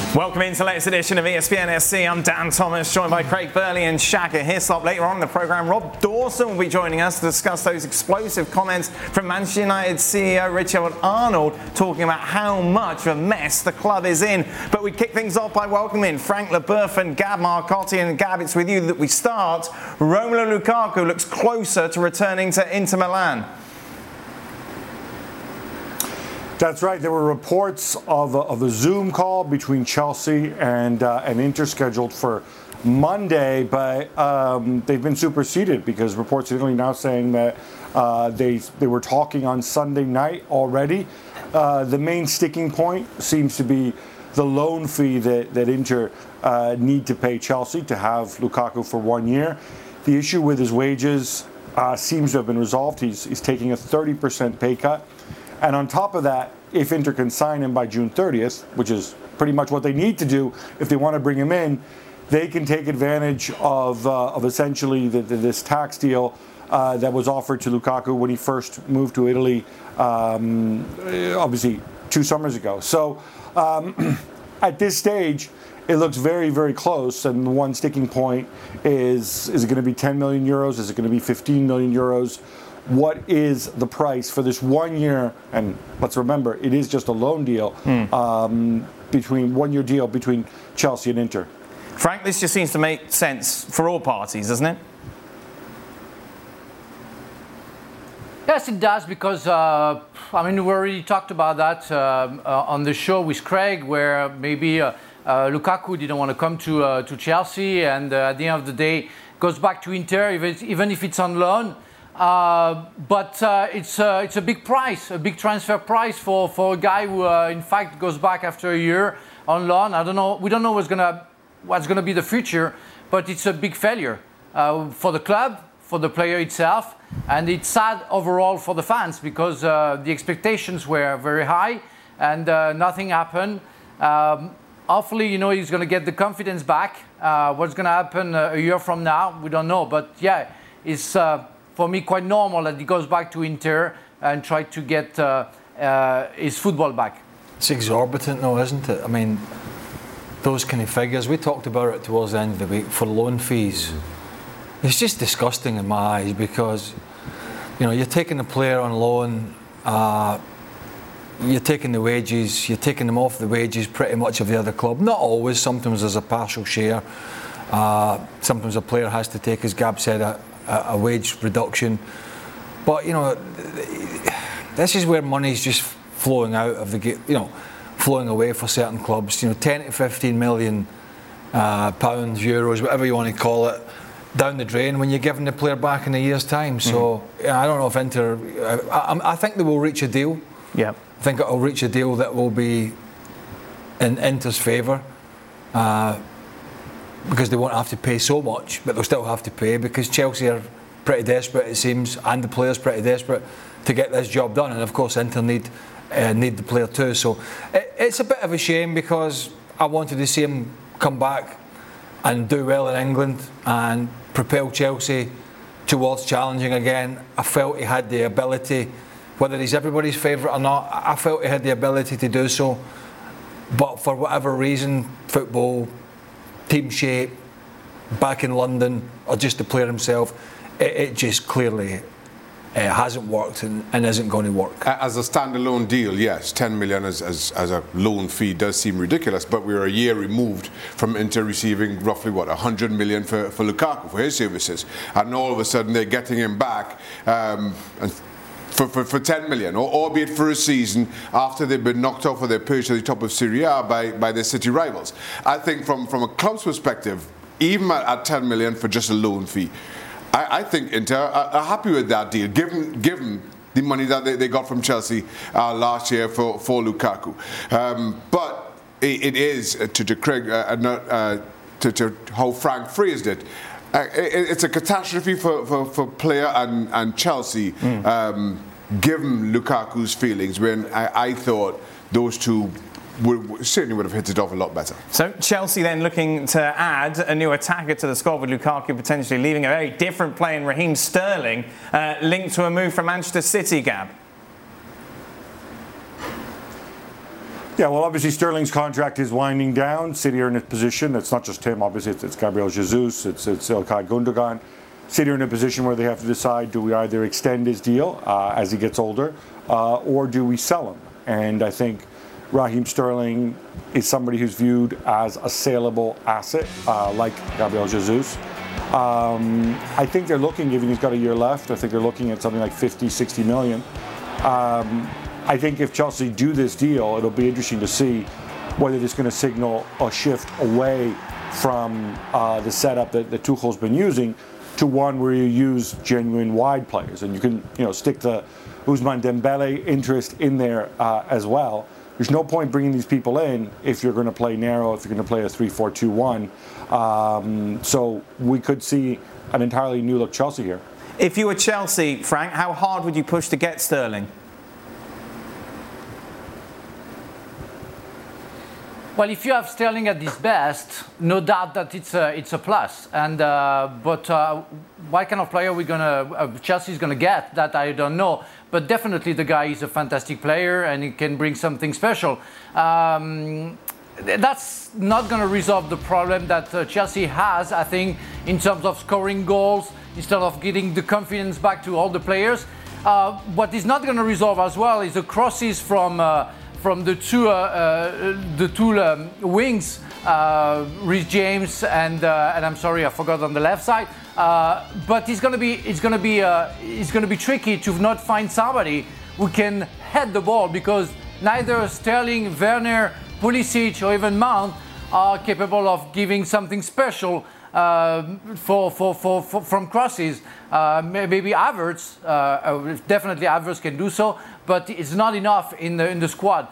Welcome into the latest edition of ESPN SC. I'm Dan Thomas, joined by Craig Burley and Shaka Hislop. Later on in the programme, Rob Dawson will be joining us to discuss those explosive comments from Manchester United CEO Richard Arnold, talking about how much of a mess the club is in. But we kick things off by welcoming Frank Leboeuf and Gab Marcotti. And Gab, it's with you that we start. Romelu Lukaku looks closer to returning to Inter Milan. That's right. There were reports of a Zoom call between Chelsea and Inter scheduled for Monday, but they've been superseded because reports in Italy now saying that they were talking on Sunday night already. The main sticking point seems to be the loan fee that Inter need to pay Chelsea to have Lukaku for 1 year. The issue with his wages seems to have been resolved. He's taking a 30% pay cut. And on top of that, if Inter can sign him by June 30th, which is pretty much what they need to do if they want to bring him in, they can take advantage of essentially this tax deal that was offered to Lukaku when he first moved to Italy, obviously 2 summers ago. So at this stage, it looks very, very close. And the one sticking point is it going to be 10 million euros? Is it going to be 15 million euros? What is the price for this 1 year? And let's remember, it is just a loan deal, between 1 year deal between Chelsea and Inter. Frank, this just seems to make sense for all parties, doesn't it? Yes, it does, because we already talked about that on the show with Craig, where maybe Lukaku didn't want to come to Chelsea, and at the end of the day goes back to Inter, even if it's on loan. But it's a big price, a big transfer price for a guy who, in fact, goes back after a year on loan. I don't know. We don't know what's gonna be the future, but it's a big failure for the club, for the player itself, and it's sad overall for the fans because the expectations were very high and nothing happened. Hopefully, he's going to get the confidence back. What's going to happen a year from now, we don't know. But yeah, it's for me quite normal that he goes back to Inter and try to get his football back. It's exorbitant though, isn't it? I mean, those kind of figures, we talked about it towards the end of the week for loan fees. It's just disgusting in my eyes because, you're taking the player on loan, you're taking the wages, you're taking them off the wages pretty much of the other club. Not always, sometimes there's a partial share. Sometimes a player has to take, as Gab said, a wage reduction. But, this is where money's just flowing out of the game, flowing away for certain clubs. 10 to 15 million pounds, euros, whatever you want to call it, down the drain when you're giving the player back in a year's time. So I don't know if Inter, I think they will reach a deal. Yeah. I think it'll reach a deal that will be in Inter's favour. Because they won't have to pay so much, but they'll still have to pay because Chelsea are pretty desperate, it seems, and the players pretty desperate to get this job done. And of course, Inter need the player too. So it's a bit of a shame because I wanted to see him come back and do well in England and propel Chelsea towards challenging again. I felt he had the ability, whether he's everybody's favourite or not, I felt he had the ability to do so. But for whatever reason, football, team shape, back in London, or just the player himself, it just clearly hasn't worked and isn't going to work. As a standalone deal, yes, 10 million as a loan fee does seem ridiculous, but we're a year removed from Inter receiving roughly, 100 million for Lukaku, for his services. And all of a sudden they're getting him back and for 10 million, albeit for a season after they've been knocked off of their perch at the top of Serie A by their city rivals. I think from a club's perspective, even at 10 million for just a loan fee, I think Inter are happy with that deal, given the money that they got from Chelsea last year for Lukaku. But it is, to Craig, to how Frank phrased it, it's a catastrophe for player and Chelsea, given Lukaku's feelings, when I thought those two certainly would have hit it off a lot better. So Chelsea then looking to add a new attacker to the squad, with Lukaku potentially leaving, a very different player in Raheem Sterling, linked to a move from Manchester City, Gab. Yeah, well, obviously Sterling's contract is winding down. City are in a position, it's not just him, obviously, it's Gabriel Jesus, it's Ilkay Gundogan. City are in a position where they have to decide, do we either extend his deal as he gets older, or do we sell him? And I think Raheem Sterling is somebody who's viewed as a saleable asset, like Gabriel Jesus. I think they're looking, given he's got a year left, I think they're looking at something like 50, 60 million. I think if Chelsea do this deal, it'll be interesting to see whether it's going to signal a shift away from the setup that Tuchel's been using to one where you use genuine wide players, and you can stick the Ousmane Dembele interest in there as well. There's no point bringing these people in if you're going to play narrow, if you're going to play a 3-4-2-1. So we could see an entirely new look Chelsea here. If you were Chelsea, Frank, how hard would you push to get Sterling? Well, if you have Sterling at his best, no doubt that it's a plus. And but what kind of player Chelsea is gonna get? That I don't know. But definitely the guy is a fantastic player and he can bring something special. That's not going to resolve the problem that Chelsea has, I think, in terms of scoring goals, instead of getting the confidence back to all the players. What is not going to resolve as well is the crosses from the two wings, Reece James and I'm sorry, I forgot on the left side. But it's going to be tricky to not find somebody who can head the ball, because neither Sterling, Werner, Pulisic or even Mount are capable of giving something special from crosses. Maybe Havertz, definitely Havertz can do so, but it's not enough in the squad.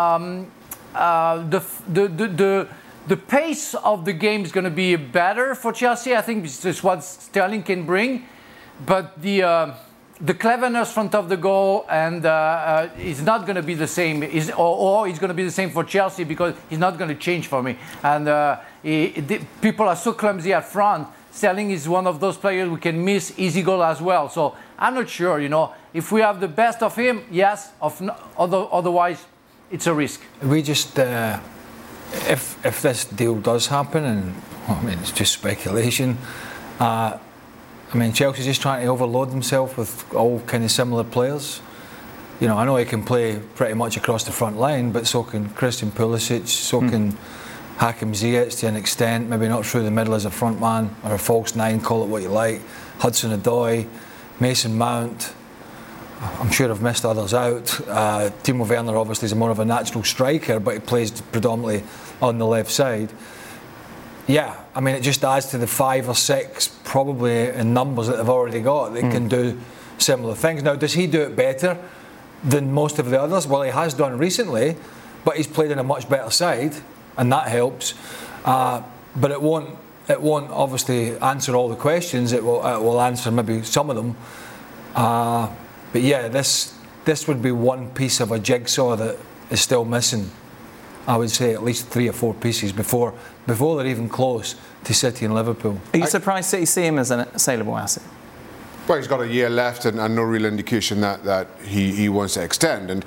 The pace of the game is going to be better for Chelsea. I think this is what Sterling can bring, but the cleverness front of the goal and is not going to be the same. Or it's going to be the same for Chelsea, because he's not going to change for me. And people are so clumsy at front. Sterling is one of those players who can miss easy goal as well. So I'm not sure. If we have the best of him, yes. Otherwise, it's a risk. We just. If this deal does happen, and it's just speculation, Chelsea's just trying to overload themselves with all kind of similar players. I know he can play pretty much across the front line, but so can Christian Pulisic, so can Hakim Ziyech to an extent, maybe not through the middle as a front man or a false nine, call it what you like. Hudson-Odoi, Mason Mount. I'm sure I've missed others out. Timo Werner obviously is more of a natural striker, but he plays predominantly on the left side. Yeah, it just adds to the 5 or 6 probably in numbers that they've already got that can do similar things. Now, does he do it better than most of the others? Well, he has done recently, but he's played in a much better side, and that helps. But it won't obviously answer all the questions. It will answer maybe some of them. But yeah, this would be one piece of a jigsaw that is still missing. I would say at least 3 or 4 pieces before they're even close to City and Liverpool. Are you surprised City see him as a saleable asset? Well, he's got a year left and no real indication that he wants to extend,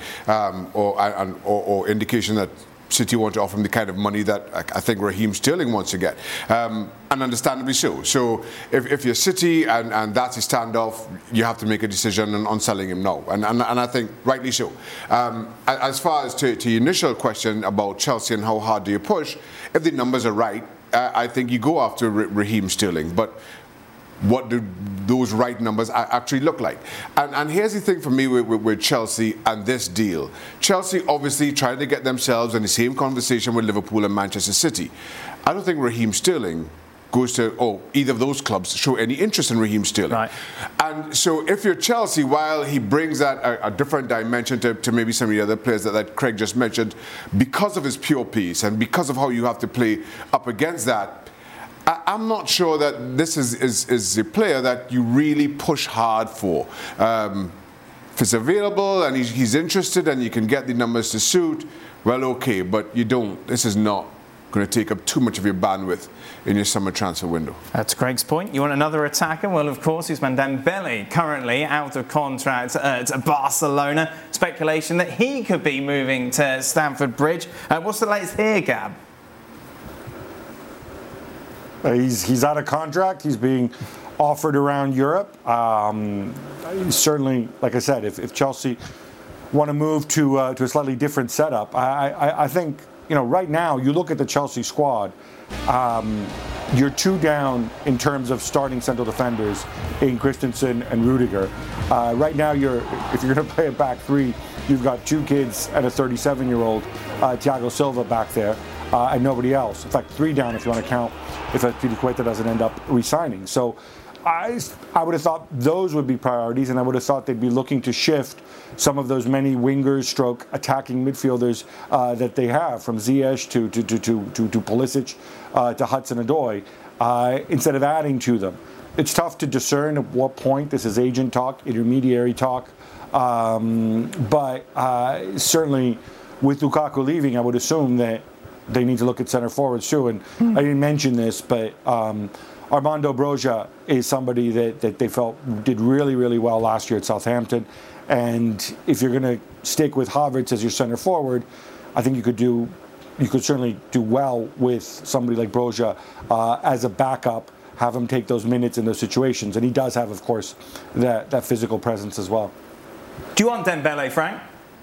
or indication that City want to offer him the kind of money that I think Raheem Sterling wants to get, and understandably so. So if you're City and that's a standoff, you have to make a decision on selling him now, and I think rightly so. As far as to your initial question about Chelsea and how hard do you push, if the numbers are right, I think you go after Raheem Sterling, but what do those right numbers actually look like? And here's the thing for me with Chelsea and this deal. Chelsea obviously trying to get themselves in the same conversation with Liverpool and Manchester City. I don't think Raheem Sterling goes to either of those clubs show any interest in Raheem Sterling. Right. And so if you're Chelsea, while he brings that a different dimension to maybe some of the other players that Craig just mentioned, because of his pure pace and because of how you have to play up against that, I'm not sure that this is a player that you really push hard for. If it's available and he's interested and you can get the numbers to suit, well, okay, but you don't. This is not going to take up too much of your bandwidth in your summer transfer window. That's Craig's point. You want another attacker? Well, of course, Ousmane Dembele, currently out of contract at Barcelona. Speculation that he could be moving to Stamford Bridge. What's the latest here, Gab? He's out of contract. He's being offered around Europe. Certainly, like I said, if Chelsea want to move to a slightly different setup, I think, right now you look at the Chelsea squad. You're 2 down in terms of starting central defenders in Christensen and Rudiger. Right now, if you're going to play a back 3, you've got 2 kids and a 37-year-old Thiago Silva back there, and nobody else. In fact, 3 down if you want to count if Azpilicueta doesn't end up re-signing. So I would have thought those would be priorities, and I would have thought they'd be looking to shift some of those many wingers stroke attacking midfielders that they have, from Ziyech to Pulisic to Hudson-Odoi, instead of adding to them. It's tough to discern at what point this is agent talk, intermediary talk, but certainly with Lukaku leaving, I would assume that they need to look at centre forwards too. And I didn't mention this, but Armando Broja is somebody that they felt did really, really well last year at Southampton. And if you're going to stick with Havertz as your centre forward, I think you could certainly do well with somebody like Broja as a backup, have him take those minutes in those situations. And he does have, of course, that physical presence as well. Do you want Dembele, Frank?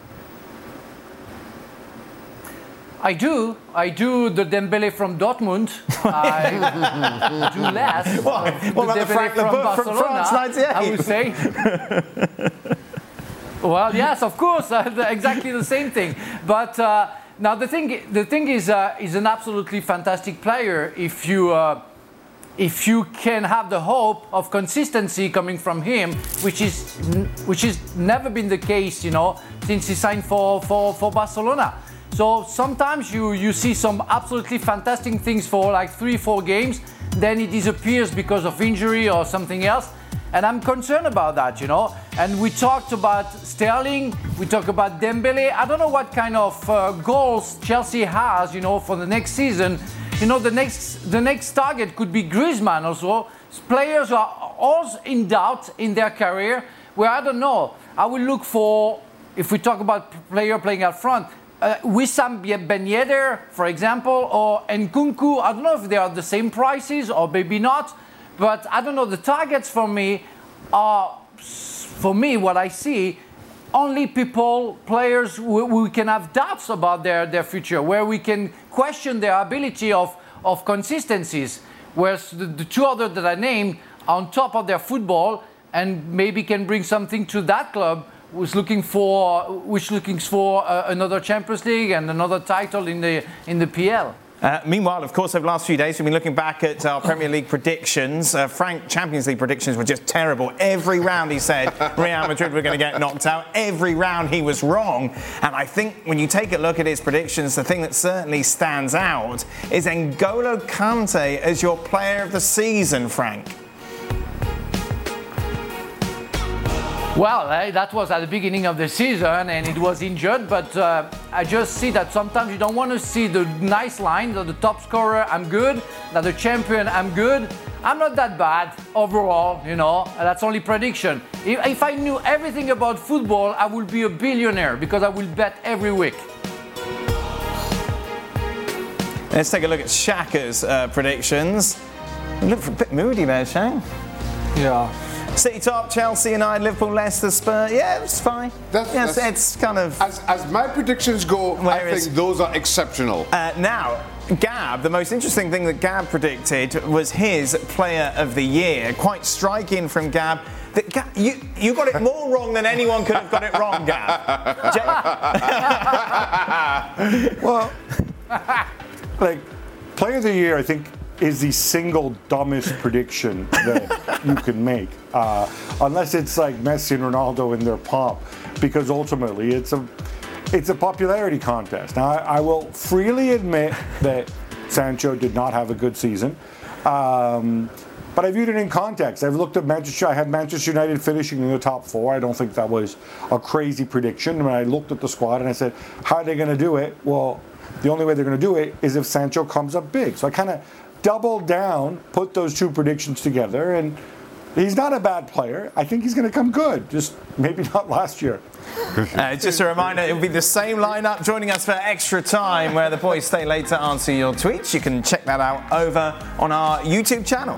I do the Dembele from Dortmund. I do less. What about the Frank Leboeuf from France 98? I would say. Well, yes, of course, exactly the same thing. But now the thing is an absolutely fantastic player if you can have the hope of consistency coming from him, which is never been the case, since he signed for Barcelona. So sometimes you see some absolutely fantastic things for like 3-4 games, then he disappears because of injury or something else. And I'm concerned about that, And we talked about Sterling, we talked about Dembele. I don't know what kind of goals Chelsea has, for the next season. The next target could be Griezmann also. Players who are all in doubt in their career, where I don't know. I will look for, if we talk about player playing out front, Wissam Ben Yedder, for example, or Nkunku. I don't know if they are the same prices or maybe not, but I don't know. The targets for me are, what I see, only players we can have doubts about their future, where we can question their ability of consistencies, whereas the 2 others that I named are on top of their football and maybe can bring something to that club, which looking for another Champions League and another title in the PL. Meanwhile, of course, over the last few days, we've been looking back at our Premier League predictions. Frank, Champions League predictions were just terrible. Every round he said Real Madrid were going to get knocked out. Every round he was wrong. And I think when you take a look at his predictions, the thing that certainly stands out is N'Golo Kante as your player of the season, Frank. Well, that was at the beginning of the season and it was injured, but I just see that sometimes you don't want to see the nice line that the top scorer, I'm good, that the champion, I'm good. I'm not that bad overall, that's only prediction. If I knew everything about football, I would be a billionaire because I will bet every week. Let's take a look at Shaka's predictions. You look a bit moody there, Shaq. Yeah. City top, Chelsea United, Liverpool, Leicester, Spurs. Yeah, it's fine. It's kind of... As my predictions go, I think those are exceptional. Now, Gab, the most interesting thing that Gab predicted was his player of the year. Quite striking from Gab. You got it more wrong than anyone could have got it wrong, Gab. Well, player of the year, I think, is the single dumbest prediction that you can make, unless it's like Messi and Ronaldo in their pomp, because ultimately it's a popularity contest. Now, I will freely admit that Sancho did not have a good season, but I viewed it in context. I've looked at Manchester. I had Manchester United finishing in the top 4. I don't think that was a crazy prediction. I mean, I looked at the squad and I said, how are they going to do it? Well, the only way they're going to do it is if Sancho comes up big. So I kind of doubled down, put those two predictions together, and he's not a bad player. I think he's going to come good, just maybe not last year. Just a reminder, it will be the same lineup joining us for extra time, where the boys stay late to answer your tweets. You can check that out over on our YouTube channel.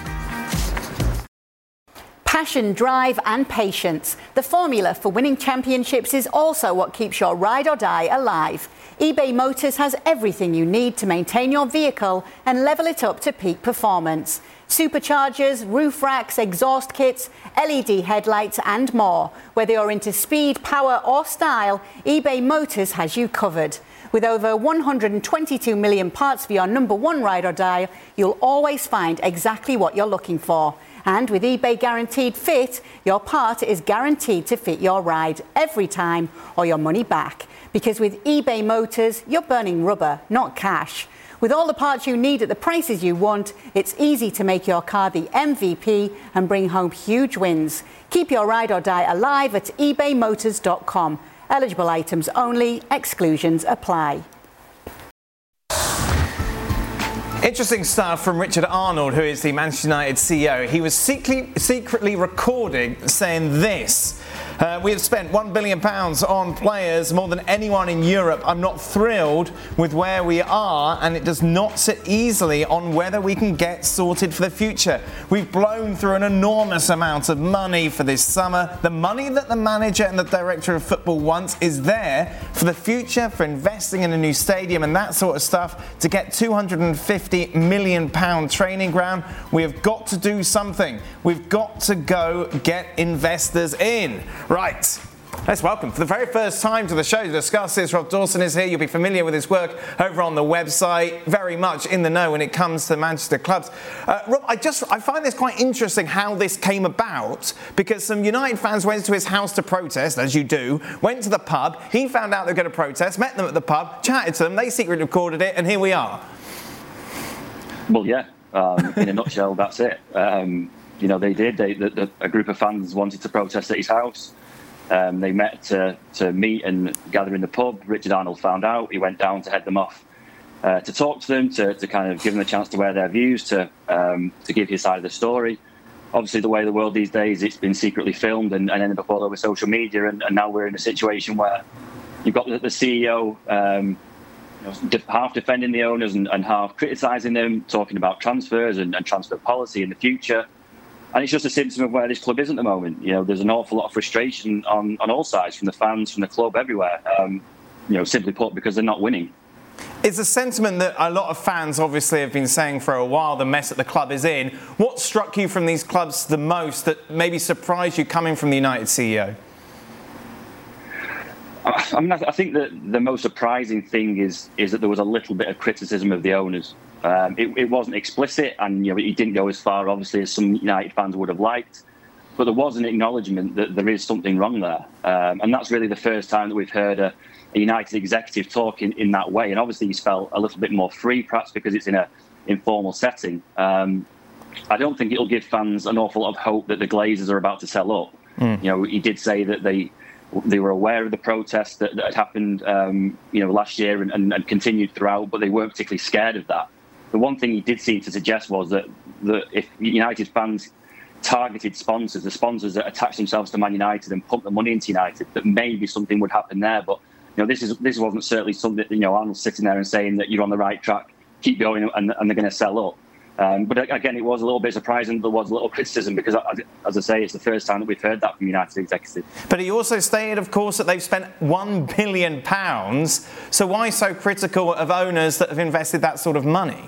Passion, drive and patience. The formula for winning championships is also what keeps your ride or die alive. eBay Motors has everything you need to maintain your vehicle and level it up to peak performance. Superchargers, roof racks, exhaust kits, LED headlights and more. Whether you're into speed, power or style, eBay Motors has you covered. With over 122 million parts for your number one ride or die, you'll always find exactly what you're looking for. And with eBay Guaranteed Fit, your part is guaranteed to fit your ride every time or your money back. Because with eBay Motors, you're burning rubber, not cash. With all the parts you need at the prices you want, it's easy to make your car the MVP and bring home huge wins. Keep your ride or die alive at ebaymotors.com. Eligible items only, exclusions apply. Interesting stuff from Richard Arnold, who is the Manchester United CEO. He was secretly recording saying this. We have spent £1 billion on players, more than anyone in Europe. I'm not thrilled with where we are, and it does not sit easily on whether we can get sorted for the future. We've blown through an enormous amount of money for this summer. The money that the manager and the director of football wants is there for the future, for investing in a new stadium and that sort of stuff, to get £250 million training ground. We have got to do something. We've got to go get investors in. Right. Let's welcome for the very first time to the show to discuss this. Rob Dawson is here. You'll be familiar with his work over on the website. Very much in the know when it comes to Manchester clubs. Rob, I find this quite interesting how this came about, because some United fans went to his house to protest, as you do, went to the pub. He found out they were going to protest, met them at the pub, chatted to them. They secretly recorded it, and here we are. Well, yeah. In a nutshell, that's it. They did. A group of fans wanted to protest at his house. They met to meet and gather in the pub. Richard Arnold found out. He went down to head them off to talk to them, to kind of give them a chance to air their views, to give his side of the story. Obviously, the way of the world these days, it's been secretly filmed and ended up all over social media. And now we're in a situation where you've got the CEO half defending the owners and half criticising them, talking about transfers and transfer policy in the future. And it's just a symptom of where this club is at the moment. There's an awful lot of frustration on all sides, from the fans, from the club, everywhere. Simply put, because they're not winning. It's a sentiment that a lot of fans obviously have been saying for a while, the mess that the club is in. What struck you from these clubs the most that maybe surprised you coming from the United CEO? I think that the most surprising thing is that there was a little bit of criticism of the owners. It wasn't explicit, and he didn't go as far, obviously, as some United fans would have liked. But there was an acknowledgement that there is something wrong there, and that's really the first time that we've heard a United executive talk in that way. And obviously, he's felt a little bit more free, perhaps because it's in an informal setting. I don't think it'll give fans an awful lot of hope that the Glazers are about to sell up. He did say that they were aware of the protests that had happened, last year and continued throughout, but they weren't particularly scared of that. The one thing he did seem to suggest was that if United fans targeted sponsors, the sponsors that attached themselves to Man United and pumped the money into United, that maybe something would happen there. But this wasn't certainly something that Arnold's sitting there and saying that you're on the right track, keep going, and they're going to sell up. But again, it was a little bit surprising. There was a little criticism because, as I say, it's the first time that we've heard that from United executive. But he also stated, of course, that they've spent £1 billion. So why so critical of owners that have invested that sort of money?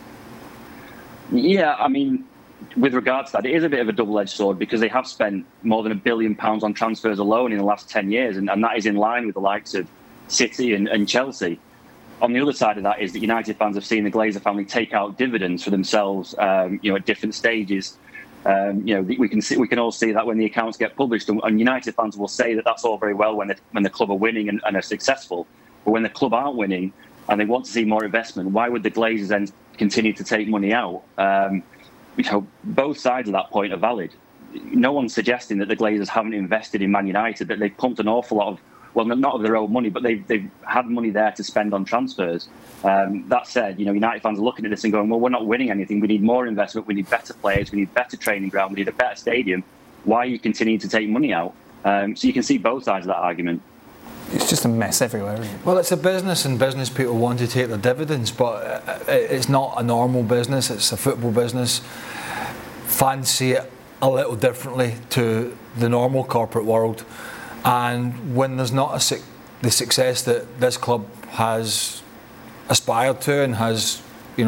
Yeah, I mean, with regards to that, it is a bit of a double-edged sword because they have spent more than £1 billion on transfers alone in the last 10 years, and that is in line with the likes of City and Chelsea. On the other side of that is that United fans have seen the Glazer family take out dividends for themselves, at different stages. We can all see that when the accounts get published, and United fans will say that that's all very well when the club are winning and are successful, but when the club aren't winning and they want to see more investment, why would the Glazers then continue to take money out? both sides of that point are valid. No one's suggesting that the Glazers haven't invested in Man United, that they've pumped an awful lot of, well, not of their own money, but they've had money there to spend on transfers. That said, United fans are looking at this and going, well, we're not winning anything. We need more investment. We need better players. We need better training ground. We need a better stadium. Why are you continuing to take money out? So you can see both sides of that argument. It's just a mess everywhere, isn't it? Well, it's a business, and business people want to take their dividends, but it's not a normal business. It's a football business. Fans see it a little differently to the normal corporate world, and when there's not the success that this club has aspired to and has,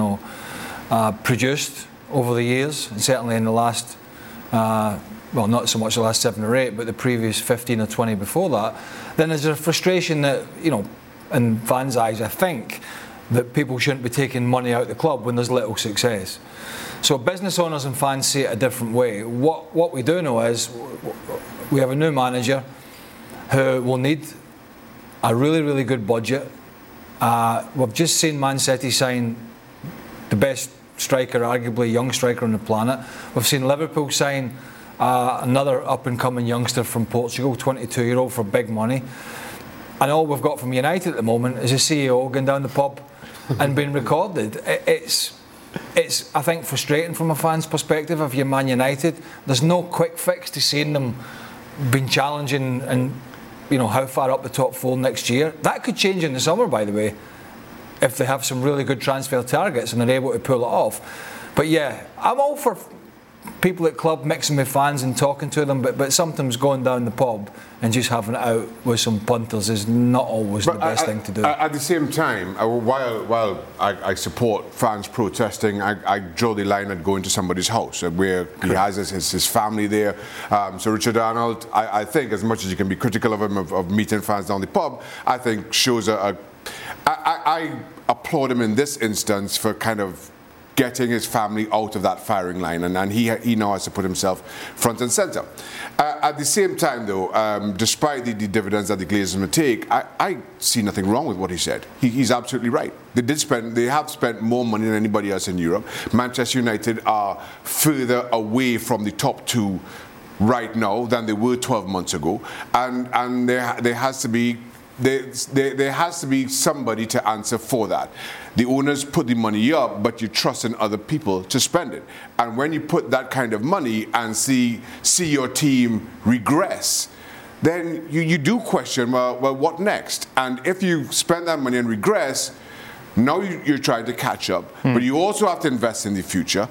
produced over the years, and certainly in the last, well, not so much the last 7 or 8, but the previous 15 or 20 before that, then there's a frustration that, in fans' eyes, I think, that people shouldn't be taking money out of the club when there's little success. So business owners and fans see it a different way. What we do know is we have a new manager who will need a really, really good budget. We've just seen Man City sign the best striker, arguably young striker on the planet. We've seen Liverpool sign another up-and-coming youngster from Portugal, 22-year-old, for big money. And all we've got from United at the moment is a CEO going down the pub and being recorded. It's, I think, frustrating from a fan's perspective. If you're Man United, there's no quick fix to seeing them being challenging and, how far up the top 4 next year. That could change in the summer, by the way, if they have some really good transfer targets and they're able to pull it off. But yeah, I'm all for people at club mixing with fans and talking to them, but sometimes going down the pub and just having it out with some punters is not always the best thing to do. At the same time, while I support fans protesting, I draw the line at going to somebody's house where he has his family there. So Richard Arnold, I think, as much as you can be critical of him of meeting fans down the pub, I think shows I applaud him in this instance for kind of getting his family out of that firing line, and he now has to put himself front and centre. At the same time, though, despite the dividends that the Glazers may take, I see nothing wrong with what he said. He's absolutely right. They have spent more money than anybody else in Europe. Manchester United are further away from the top 2 right now than they were 12 months ago, and there has to be somebody to answer for that. The owners put the money up, but you trust in other people to spend it. And when you put that kind of money and see your team regress, then you do question, well, what next? And if you spend that money and regress, now you're trying to catch up, but you also have to invest in the future.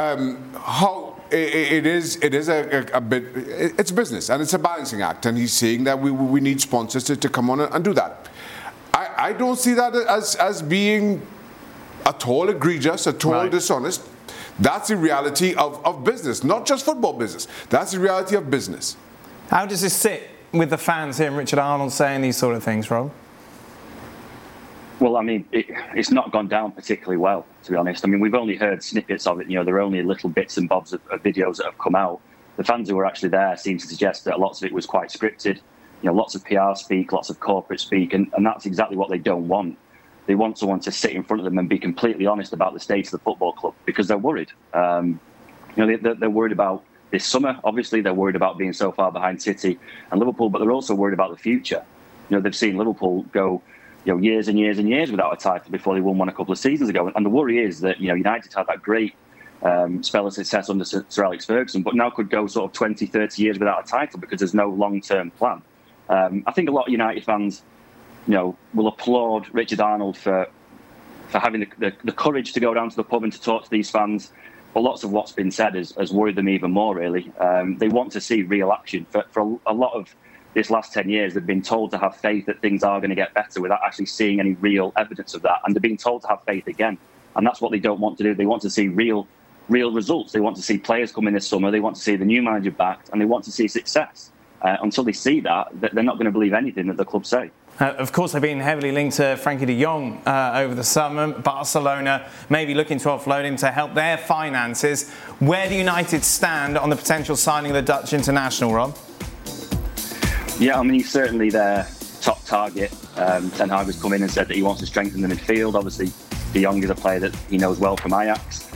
It is a bit. It's business and it's a balancing act, and he's saying that we need sponsors to come on and do that. I don't see that as being at all egregious, at all dishonest. That's the reality of business, not just football business. That's the reality of business. How does this sit with the fans hearing Richard Arnold saying these sort of things, Rob? Well, I mean, it's not gone down particularly well, to be honest. I mean, we've only heard snippets of it. There are only little bits and bobs of videos that have come out. The fans who were actually there seem to suggest that lots of it was quite scripted. Lots of PR speak, lots of corporate speak, and that's exactly what they don't want. They want someone to sit in front of them and be completely honest about the state of the football club, because they're worried. They're worried about this summer. Obviously, they're worried about being so far behind City and Liverpool, but they're also worried about the future. They've seen Liverpool go years and years and years without a title before they won one a couple of seasons ago. And the worry is that, United had that great spell of success under Sir Alex Ferguson, but now could go sort of 20, 30 years without a title because there's no long-term plan. I think a lot of United fans, will applaud Richard Arnold for having the courage to go down to the pub and to talk to these fans. But lots of what's been said has worried them even more, really. They want to see real action. For a lot of this last 10 years, they've been told to have faith that things are going to get better without actually seeing any real evidence of that. And they're being told to have faith again. And that's what they don't want to do. They want to see real results. They want to see players come in this summer. They want to see the new manager backed, and they want to see success. Until they see that, they're not going to believe anything that the club say. Of course, they've been heavily linked to Frankie de Jong over the summer. Barcelona may be looking to offload him to help their finances. Where do United stand on the potential signing of the Dutch international, Rob? Yeah, I mean, he's certainly their top target. Ten Hag has come in and said that he wants to strengthen the midfield. Obviously, de Jong is a player that he knows well from Ajax.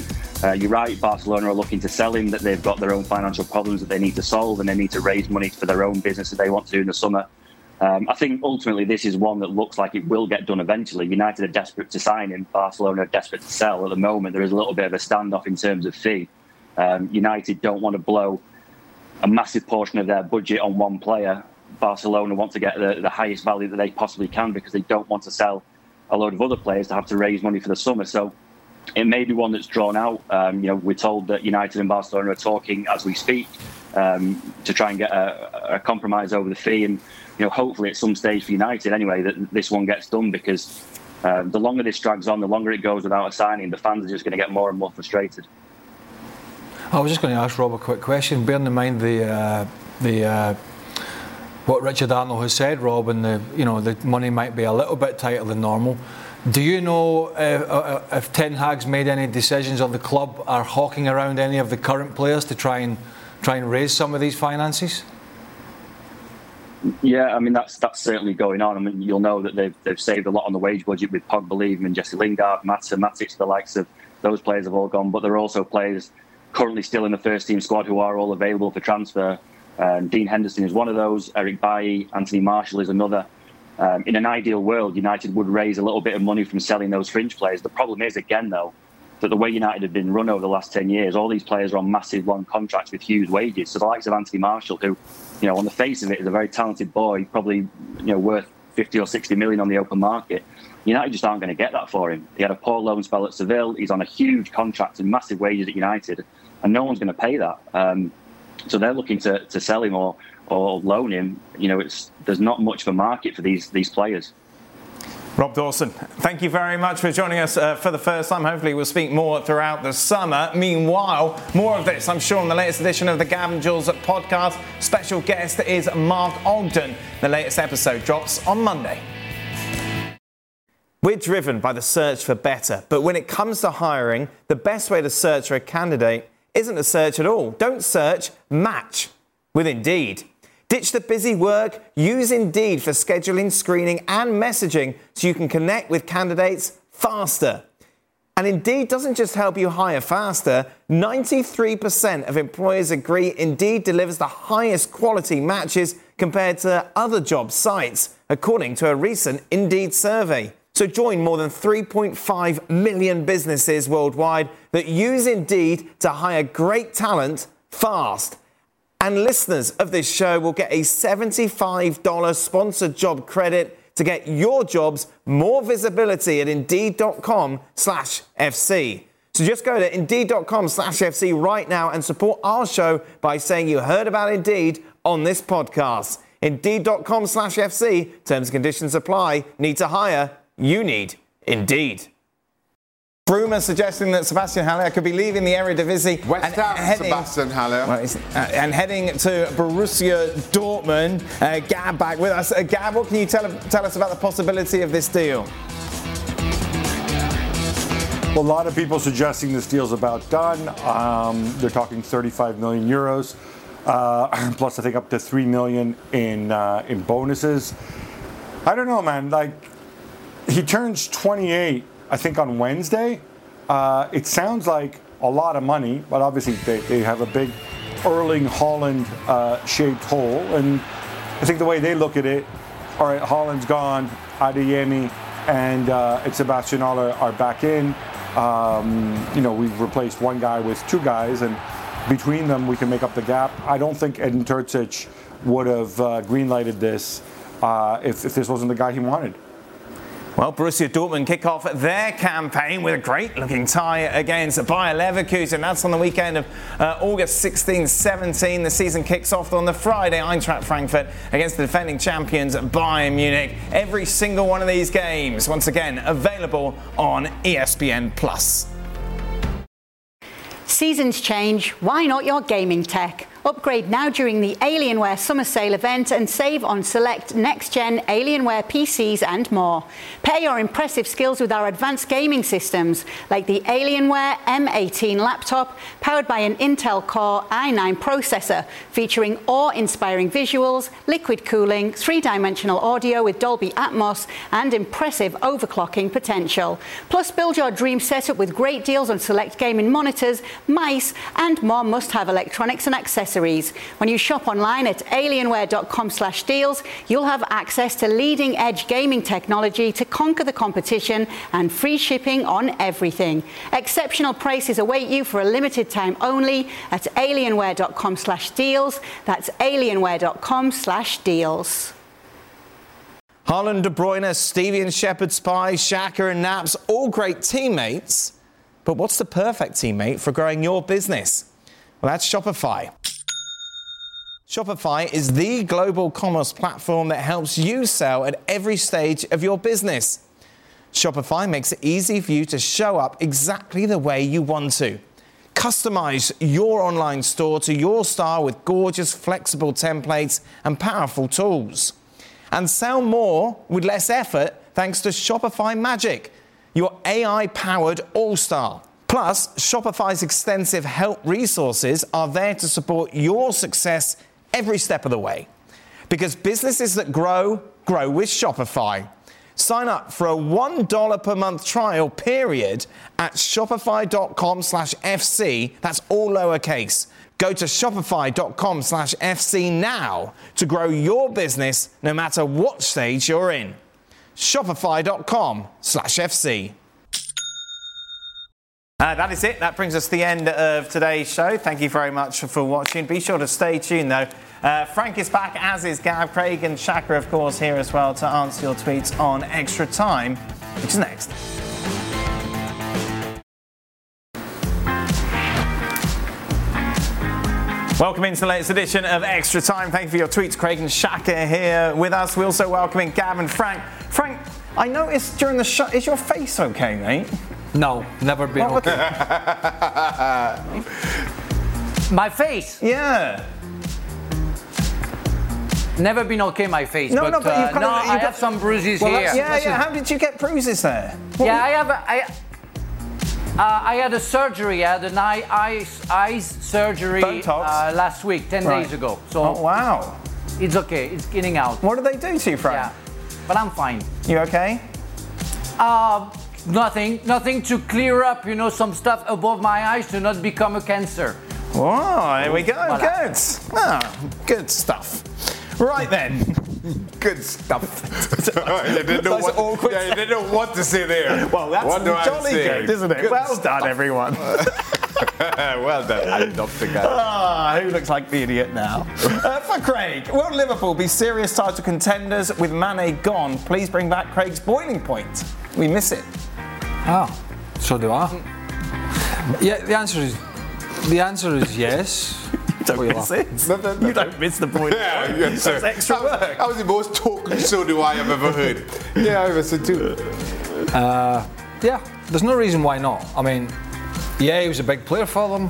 You're right, Barcelona are looking to sell him, that they've got their own financial problems that they need to solve, and they need to raise money for their own business that they want to do in the summer. I think ultimately this is one that looks like it will get done eventually. United are desperate to sign him. Barcelona are desperate to sell. At the moment, there is a little bit of a standoff in terms of fee. United don't want to blow a massive portion of their budget on one player. Barcelona want to get the highest value that they possibly can because they don't want to sell a load of other players to have to raise money for the summer. So it may be one that's drawn out. We're told that United and Barcelona are talking as we speak to try and get a compromise over the fee. And hopefully at some stage for United anyway that this one gets done, because the longer this drags on, the longer it goes without a signing, the fans are just going to get more and more frustrated. I was just going to ask Rob a quick question. Bearing in mind the what Richard Arnold has said, Rob, and the money might be a little bit tighter than normal. Do you know if Ten Hag's made any decisions, or the club are hawking around any of the current players to try and raise some of these finances? Yeah, I mean that's certainly going on. I mean, you'll know that they've saved a lot on the wage budget with Pogba leaving, and Jesse Lingard, Matic, the likes of those players have all gone. But there are also players currently still in the first team squad who are all available for transfer. Dean Henderson is one of those. Eric Bailly, Anthony Martial is another. In an ideal world, United would raise a little bit of money from selling those fringe players. The problem is, again, though, that the way United have been run over the last 10 years, all these players are on massive long contracts with huge wages. So the likes of Anthony Martial, who, on the face of it, is a very talented boy, probably, worth 50 or 60 million on the open market. United just aren't going to get that for him. He had a poor loan spell at Seville. He's on a huge contract and massive wages at United, and no one's going to pay that. So they're looking to sell him or loan him. There's not much of a market for these players. Rob Dawson, thank you very much for joining us for the first time. Hopefully we'll speak more throughout the summer. Meanwhile, more of this, I'm sure, in the latest edition of the Gavin Jules podcast. Special guest is Mark Ogden. The latest episode drops on Monday. We're driven by the search for better, but when it comes to hiring, the best way to search for a candidate isn't a search at all. Don't search, match with Indeed. Ditch the busy work, use Indeed for scheduling, screening and messaging so you can connect with candidates faster. And Indeed doesn't just help you hire faster. 93% of employers agree Indeed delivers the highest quality matches compared to other job sites, according to a recent Indeed survey. So join more than 3.5 million businesses worldwide that use Indeed to hire great talent fast. And listeners of this show will get a $75 sponsored job credit to get your jobs more visibility at Indeed.com/FC. So just go to Indeed.com/FC right now and support our show by saying you heard about Indeed on this podcast. Indeed.com/FC. Terms and conditions apply. Need to hire? You need Indeed. Rumours suggesting that Sebastian Haller could be leaving the Eredivisie West Ham, Sebastian Haller. And heading to Borussia Dortmund. Gab back with us. Gab, what can you tell us about the possibility of this deal? Well, a lot of people suggesting this deal's about done. They're talking 35 million euros, plus I think up to 3 million in bonuses. I don't know, man. He turns 28, I think, on Wednesday. It sounds like a lot of money, but obviously they have a big Erling Haaland shaped hole. And I think the way they look at it, all right, Haaland's gone, Adeyemi and Sebastian Haller are back in. We've replaced one guy with two guys, and between them we can make up the gap. I don't think Edin Terzic would have green-lighted this if this wasn't the guy he wanted. Well, Borussia Dortmund kick off their campaign with a great-looking tie against Bayer Leverkusen. That's on the weekend of August 16-17. The season kicks off on the Friday. Eintracht Frankfurt against the defending champions Bayern Munich. Every single one of these games, once again, available on ESPN+. Seasons change. Why not your gaming tech? Upgrade now during the Alienware Summer Sale event and save on select next-gen Alienware PCs and more. Pair your impressive skills with our advanced gaming systems, like the Alienware M18 laptop, powered by an Intel Core i9 processor, featuring awe-inspiring visuals, liquid cooling, three-dimensional audio with Dolby Atmos, and impressive overclocking potential. Plus, build your dream setup with great deals on select gaming monitors, mice, and more must-have electronics and accessories. When you shop online at alienware.com/deals, you'll have access to leading-edge gaming technology to conquer the competition and free shipping on everything. Exceptional prices await you for a limited time only at alienware.com/deals. That's alienware.com/deals. Haaland, De Bruyne, Stevie and Shepherd, Spy, Xhaka and Naps, all great teammates. But what's the perfect teammate for growing your business? Well, that's Shopify. Shopify is the global commerce platform that helps you sell at every stage of your business. Shopify makes it easy for you to show up exactly the way you want to. Customize your online store to your style with gorgeous, flexible templates and powerful tools. And sell more with less effort thanks to Shopify Magic, your AI-powered all-star. Plus, Shopify's extensive help resources are there to support your success every step of the way. Because businesses that grow, grow with Shopify. Sign up for a $1 per month trial period at shopify.com/FC. That's all lowercase. Go to shopify.com/FC now to grow your business no matter what stage you're in. Shopify.com/FC. That is it. That brings us to the end of today's show. Thank you very much for watching. Be sure to stay tuned, though. Frank is back, as is Gav, Craig and Shaka, of course, here as well to answer your tweets on Extra Time, which is next. Welcome into the latest edition of Extra Time. Thank you for your tweets. Craig and Shaka here with us. We're also welcoming Gav and Frank. Frank, I noticed during the show, is your face okay, mate? No, never been okay. My face? Yeah. Never been okay, my face. No, but you've got I have some bruises here. Yeah. How did you get bruises there? I had a surgery. I had an eye surgery last week, 10 days ago. So wow. It's okay. It's getting out. What did they do to you, Frank? Yeah, but I'm fine. You okay? Nothing to clear up, some stuff above my eyes to not become a cancer. Oh, here we go. Voilà. Good. Good stuff. Right then. Good stuff. You didn't know what to say there. Well, that's jolly good, isn't it? Well done, everyone. Well done. I love the guy. Who looks like the idiot now? For Craig, will Liverpool be serious title contenders with Mane gone? Please bring back Craig's boiling point. We miss it. Oh, so do I. Yeah, the answer is yes. Don't miss it. You don't miss the point. Yeah, yes, that's extra work. That was the most token so do I have ever heard. Yeah, I miss it too. Yeah, there's no reason why not. I mean, yeah, he was a big player for them.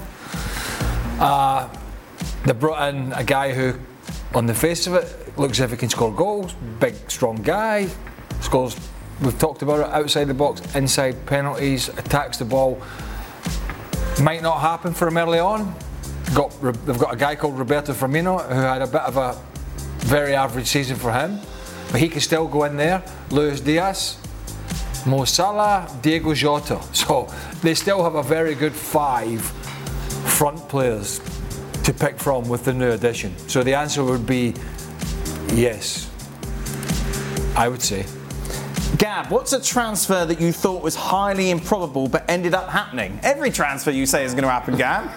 They brought in a guy who, on the face of it, looks as if he can score goals. Big, strong guy. Scores, we've talked about it, outside the box, inside penalties, attacks the ball. Might not happen for him early on. They've got a guy called Roberto Firmino who had a bit of a very average season for him, but he can still go in there. Luis Diaz, Mo Salah, Diego Jota. So they still have a very good 5 front players to pick from with the new addition. So the answer would be yes, I would say. Gab, what's a transfer that you thought was highly improbable but ended up happening? Every transfer you say is going to happen, Gab.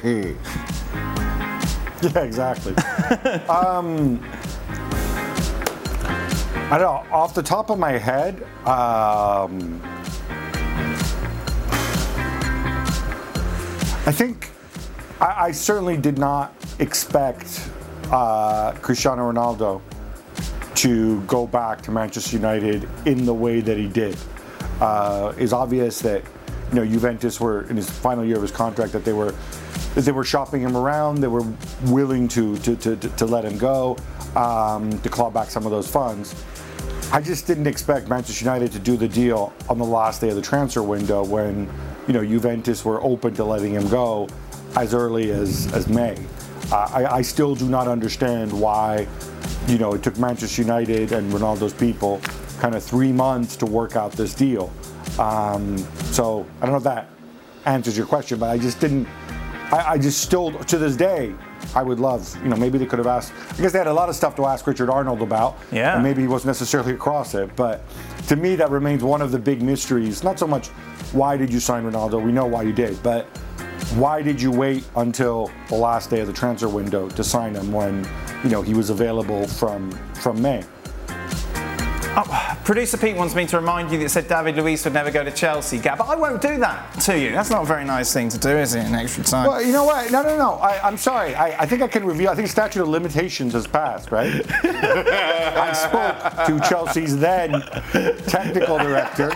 Yeah, exactly. I don't know, off the top of my head, I think I certainly did not expect Cristiano Ronaldo to go back to Manchester United in the way that he did. It's obvious that Juventus were in his final year of his contract, that they were shopping him around. They were willing to let him go, to claw back some of those funds. I just didn't expect Manchester United to do the deal on the last day of the transfer window when, Juventus were open to letting him go as early as May. I still do not understand why, it took Manchester United and Ronaldo's people kind of 3 months to work out this deal. So I don't know if that answers your question, but I just still, to this day, I would love, maybe they could have asked, I guess they had a lot of stuff to ask Richard Arnold about. Yeah. And maybe he wasn't necessarily across it. But to me, that remains one of the big mysteries. Not so much why did you sign Ronaldo? We know why you did. But why did you wait until the last day of the transfer window to sign him when, he was available from May? Producer Pete wants me to remind you that said David Luiz would never go to Chelsea, Gab. But I won't do that to you. That's not a very nice thing to do, is it, in extra time? Well, you know what? No. I'm sorry. I think I can reveal. I think statute of limitations has passed, right? I spoke to Chelsea's then technical director,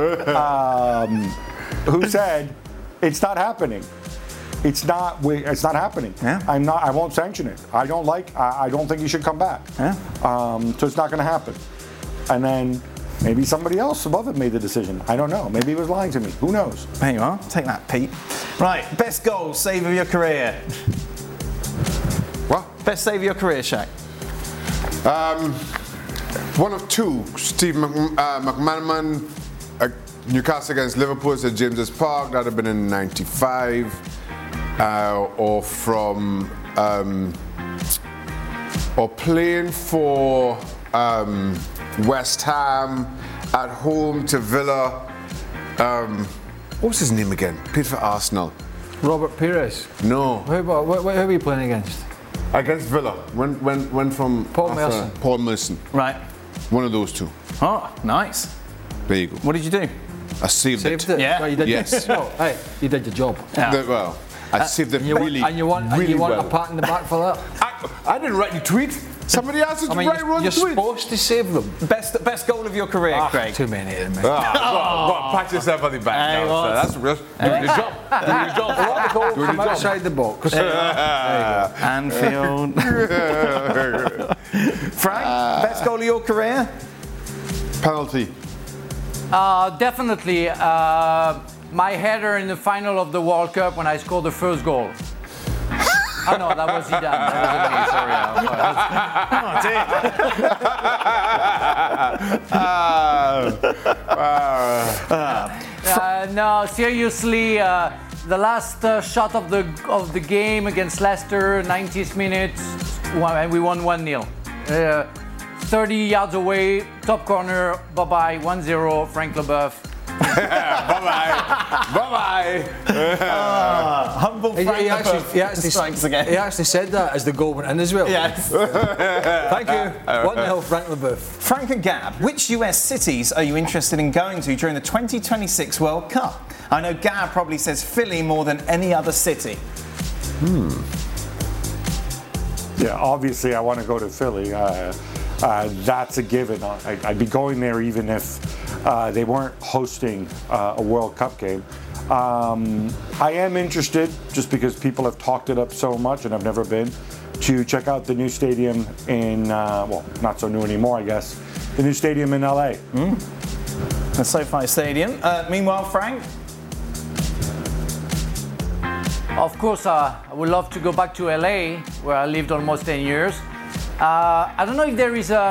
who said it's not happening. It's not happening. Yeah. I won't sanction it. I don't think he should come back. Yeah. So it's not going to happen. And then maybe somebody else above it made the decision. I don't know. Maybe he was lying to me. Who knows? There you are. Take that, Pete. Right. Best goal, save of your career. What? Best save of your career, Shaq. One of two. Steve McManaman, Newcastle against Liverpool at James's Park. That would have been in '95. Or from, or playing for West Ham at home to Villa. What's his name again? Played for Arsenal. Robert Pires. No. Who are you playing against? Against Villa. Went from Paul Merson. Paul Merson. Right. One of those two. Oh, nice. There you go. What did you do? I saved it. Yeah. Well, you did. Yes. No, hey, you did your job. Well, I saved it really, you want really well. a pat in the back for that? I didn't write your tweet. Somebody else to write your you're tweet. supposed to save them. Best goal of your career, Craig. Too many of them. Go on, pat yourself on the back. Hey, now, what? That's real. Doing your job. Doing your job. A lot of goals Doing from your job. outside the box. Anfield. Frank, best goal of your career? Penalty. Definitely my header in the final of the World Cup when I scored the first goal. Oh no, that was Zidane. That wasn't me. Sorry. No, seriously, the last shot of the game against Leicester, 90th minute, and we won 1-0. 30 yards away, top corner, bye-bye, 1-0, Frank Leboeuf. Bye-bye. Humble Frank Leboeuf. He actually said that as the goal went in as well. Yes. Thank you. 1-0 Frank Leboeuf. Frank and Gab, which US cities are you interested in going to during the 2026 World Cup? I know Gab probably says Philly more than any other city. Yeah, obviously I want to go to Philly. That's a given. I'd be going there even if they weren't hosting a World Cup game. I am interested, just because people have talked it up so much and I've never been, to check out the new stadium in, well, not so new anymore, I guess, the new stadium in LA. The SoFi Stadium. Meanwhile, Frank? Of course, I would love to go back to LA, where I lived almost 10 years. I don't know if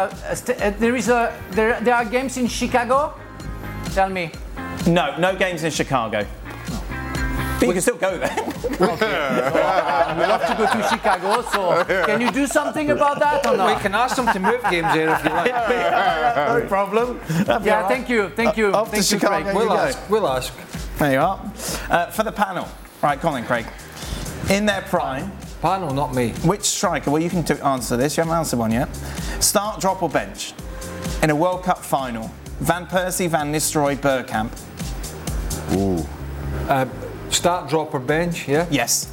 there are games in Chicago. Tell me. No games in Chicago. But you can still go there. I would love to go to Chicago. So can you do something about that or not? We can ask them to move games there if you like. No problem. Yeah, thank you. Off to Thank you, Chicago. Craig. We'll ask. There you are. For the panel. Right, Colin, Craig. In their prime, Panel, not me. which striker, well, you can answer this, you haven't answered one yet. Start, drop, or bench in a World Cup final? Van Persie, Van Nistelrooy, Bergkamp. Ooh. Start, drop, or bench, yeah? Yes.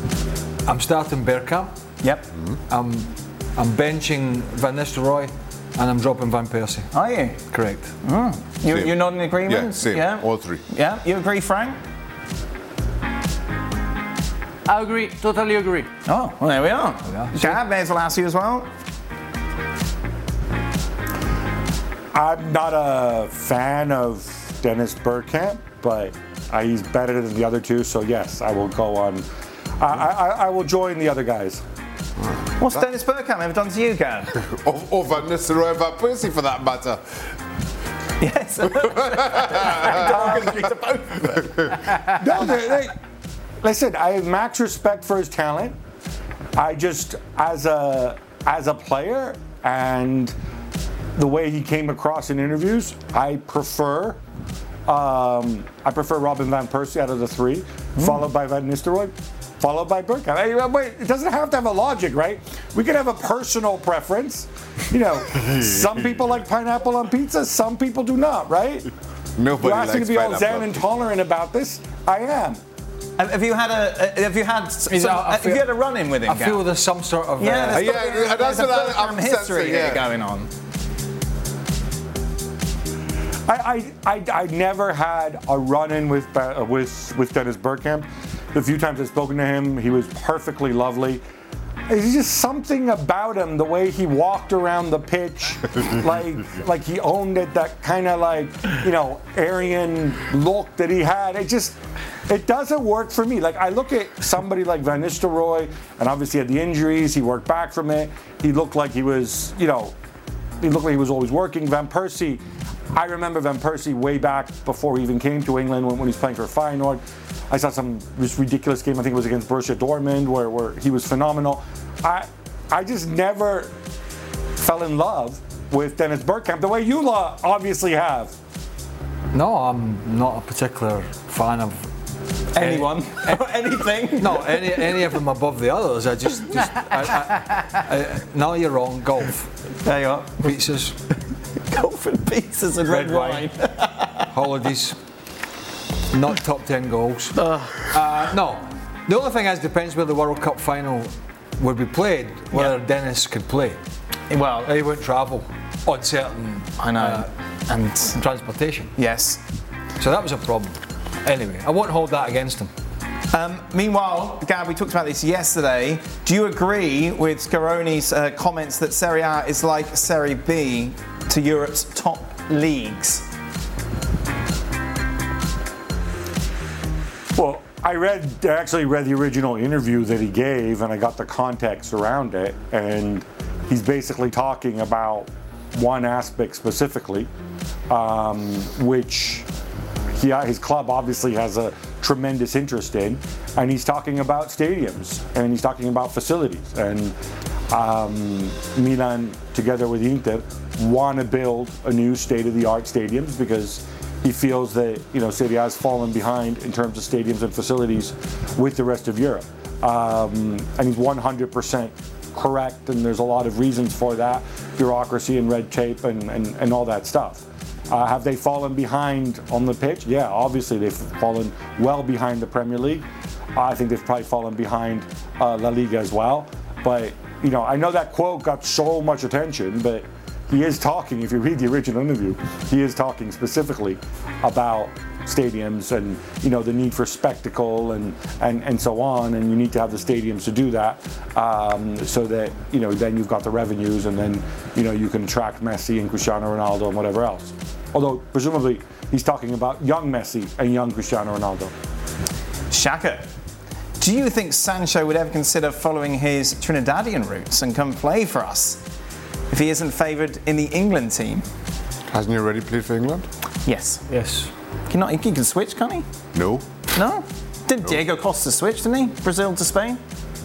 I'm starting Bergkamp. Yep. I'm benching Van Nistelrooy. and I'm dropping Van Persie. Are you? Correct. You're not in agreement? Yeah, same. All three. Yeah, you agree, Frank? I agree, totally agree. Oh, well, there we are. Yeah. Gab, may as well ask you as well. I'm not a fan of Dennis Bergkamp, but he's better than the other two. So yes, I will go on. I will join the other guys. What's Dennis Bergkamp ever done to you, Gab? Or Van Nistelrooy and Van Persie for that matter. Yes. No, listen, I have max respect for his talent. I just, as a player and the way he came across in interviews, I prefer Robin Van Persie out of the three, followed by Van Nistelrooy, followed by Bergkamp. It doesn't have to have a logic, right? We can have a personal preference. You know, some people like pineapple on pizza, some people do not, right? Nobody You're asking likes to be all pineapple zen on and pizza. tolerant about this? I am. Have you had a run-in with him, I feel there's some sort of Yeah, there's yeah, that's a what I'm Bergkamp history sensing, here yeah. going on. I never had a run-in with Dennis Bergkamp. The few times I've spoken to him, he was perfectly lovely. There's just something about him, the way he walked around the pitch, like he owned it, that kind of like, you know, Aryan look that he had. It doesn't work for me. Like, I look at somebody like Van Nistelrooy, and obviously had the injuries, he worked back from it. He looked like he was, you know, always working. Van Persie, I remember Van Persie way back before he even came to England when he was playing for Feyenoord. I saw this ridiculous game, I think it was against Borussia Dortmund, where he was phenomenal. I just never fell in love with Dennis Bergkamp the way you obviously have. No, I'm not a particular fan of Anyone or anything? No, any of them above the others. No, you're wrong. Golf, There you are. pizzas, Golf and pizzas and red wine. holidays. Not top 10 goals. No, the only thing is depends where the World Cup final would be played. Whether Dennis could play. Well, He won't travel on certain I know. And transportation. yes. So that was a problem. Anyway, I won't hold that against him. Meanwhile, Gab, we talked about this yesterday. Do you agree with Scaroni's comments that Serie A is like Serie B to Europe's top leagues? Well, I actually read the original interview that he gave, and I got the context around it, and he's basically talking about one aspect specifically, which his club obviously has a tremendous interest in, and he's talking about stadiums, and he's talking about facilities, and Milan, together with Inter, want to build a new state-of-the-art stadiums because he feels that, you know, Serie A has fallen behind in terms of stadiums and facilities with the rest of Europe. And he's 100% correct, and there's a lot of reasons for that, bureaucracy and red tape and all that stuff. Have they fallen behind on the pitch? Yeah, obviously they've fallen well behind the Premier League. I think they've probably fallen behind La Liga as well. But, you know, I know that quote got so much attention, but he is talking, if you read the original interview, he is talking specifically about stadiums and, you know, the need for spectacle and so on, and you need to have the stadiums to do that, so that, you know, then you've got the revenues, and then, you know, you can attract Messi and Cristiano Ronaldo and whatever else. Although presumably he's talking about young Messi and young Cristiano Ronaldo. Shaka, do you think Sancho would ever consider following his Trinidadian roots and come play for us if he isn't favoured in the England team? Hasn't he already played for England? Yes. Yes. He can switch, can't he? No. No? Didn't Diego Costa switch, didn't he? Brazil to Spain?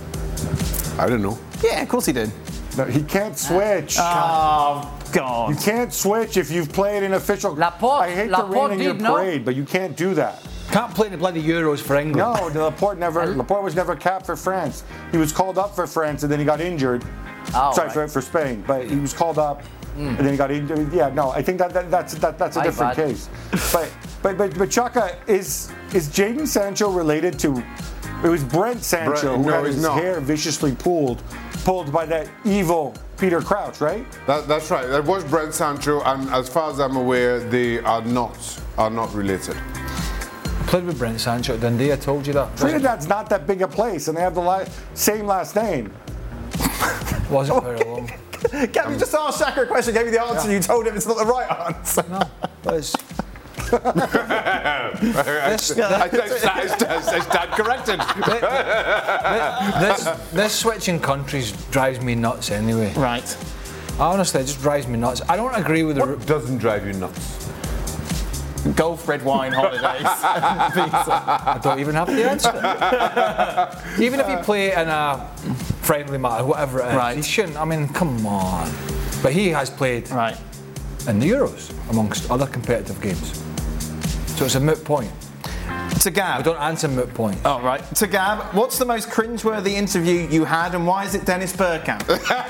I don't know. Yeah, of course he did. No, he can't switch. Oh, God. You can't switch if you've played in official. Laporte- I hate to Laporte rain in your did, no? parade, but you can't do that. Can't play in the bloody Euros for England. No, Laporte was never capped for France. He was called up for France and then he got injured. Oh, Sorry, right. for Spain, but he was called up and then he got injured. Yeah, no, I think that's a My different bad. case. But Chaka, is Jadon Sancho related to? It was Brent Sancho who No, had he's his not. hair viciously pulled by that evil Peter Crouch, right? That's right. That was Brent Sancho, and as far as I'm aware, they are not related. Played with Brent Sancho at Dundee, I told you that. Trinidad's not that big a place, and they have the same last name. Wasn't very long. Gab, you just asked Shaka a question, gave you the answer, you told him it's not the right answer. No, but it's... It's dad corrected. This switching countries drives me nuts anyway. Right. Honestly, it just drives me nuts. I don't agree with What doesn't drive you nuts? Golf, red wine, holidays. I don't even have the answer. Even if you play in a friendly match, whatever it is, Right. he shouldn't. I mean, come on. But he has played Right. in the Euros, amongst other competitive games. So it's a moot point. To Gab. I don't answer moot points. Oh, right. To Gab, what's the most cringeworthy interview you had, and why is it Dennis Bergkamp?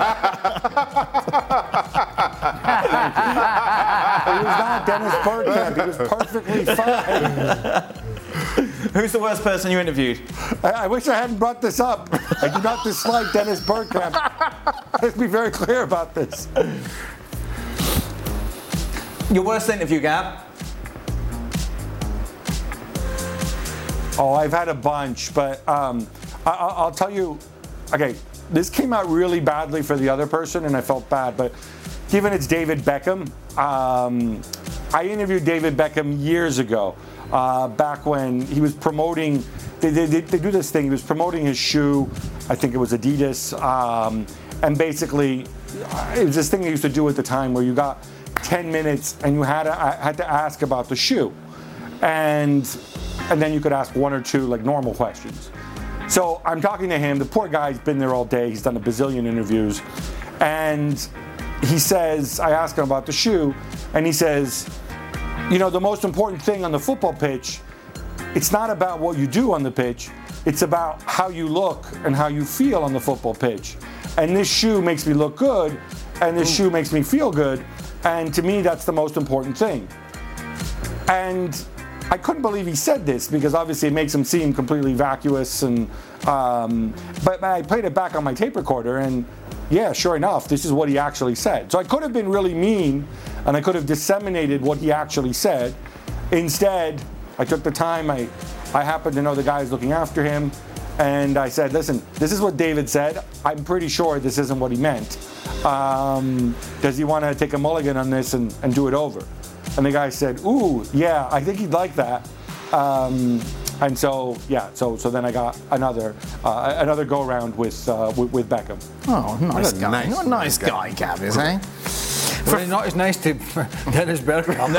It was not Dennis Bergkamp. He was perfectly fine. Who's the worst person you interviewed? I wish I hadn't brought this up. I do not dislike Dennis Bergkamp. Let's be very clear about this. Your worst interview, Gab? Oh, I've had a bunch, but I'll tell you. Okay, this came out really badly for the other person, and I felt bad. But given it's David Beckham, I interviewed David Beckham years ago, back when he was promoting. They do this thing. He was promoting his shoe. I think it was Adidas, and basically, it was this thing they used to do at the time where you got 10 minutes and you had to ask about the shoe, and then you could ask one or two like normal questions. So I'm talking to him. The poor guy's been there all day. He's done a bazillion interviews, and he says, I ask him about the shoe, and he says, you know, the most important thing on the football pitch, it's not about what you do on the pitch, it's about how you look and how you feel on the football pitch. And this shoe makes me look good, and this shoe makes me feel good, and to me that's the most important thing. And I couldn't believe he said this, because obviously it makes him seem completely vacuous, and but I played it back on my tape recorder, and yeah, sure enough, this is what he actually said. So I could have been really mean, and I could have disseminated what he actually said. Instead, I took the time, I happened to know the guys looking after him, and I said, listen, this is what David said. I'm pretty sure this isn't what he meant. Does he want to take a mulligan on this and do it over? And the guy said, ooh, yeah, I think he'd like that. And so, yeah, so then I got another go around with Beckham. Oh, nice guy. nice What a nice guy, Gab is, eh? Well, not as nice to Dennis Bergkamp.